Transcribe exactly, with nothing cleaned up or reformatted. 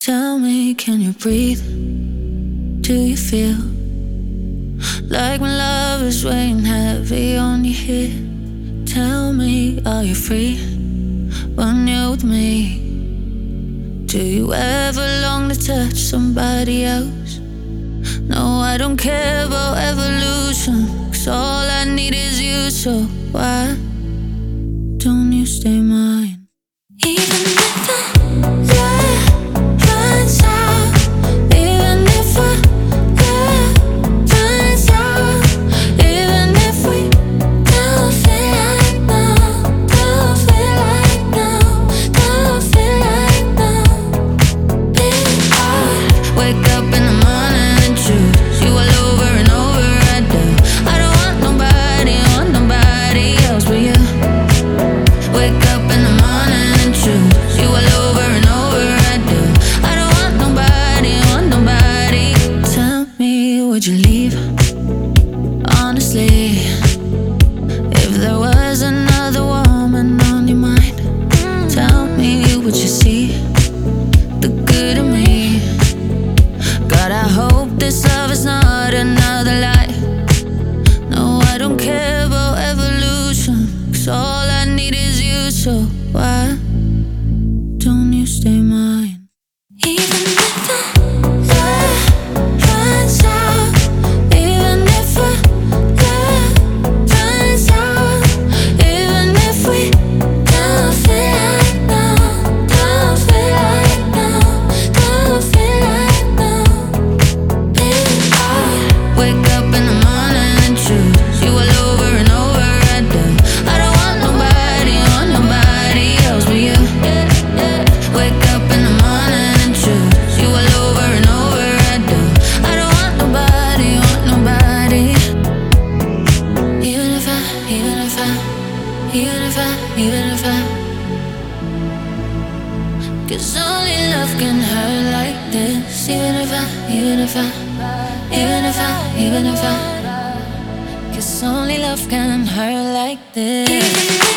Tell me, can you breathe? Do you feel like when love is weighing heavy on your head? Tell me, are you free when you're with me? Do you ever long to touch somebody else? No, I don't care about evolution, 'cause all I need is you. So why don't you stay mine? Even if the light runs out, even if our love runs out, even if we don't feel like now, don't feel like now, don't feel like now. Big heart, wake up in the morning and choose you all over and over. I do. I don't want nobody, want nobody else but you. Wake up in the morning and choose you all over and over. I do. I don't want nobody, want nobody. Tell me, would you leave? Honestly, if there was another woman on your mind, tell me, would you see the good in me? God, I hope this love is not another lie. No, I don't care about evolution, 'cause all I need is you. So why don't you stay mine? Even if the light runs out, even if our love runs out, even if we don't feel like now, don't feel like now, don't feel like now. Big heart, wake up in the morning and choose you all over and over. I do. I don't want nobody, want nobody else but you. Wake up in the morning and choose you all over and over. I do. I don't want nobody, want nobody. Even if I, even if I, even if I, even if I, 'cause only love can hurt like this. Even if I, even if I, even if I, even if I, 'cause only love can hurt like this.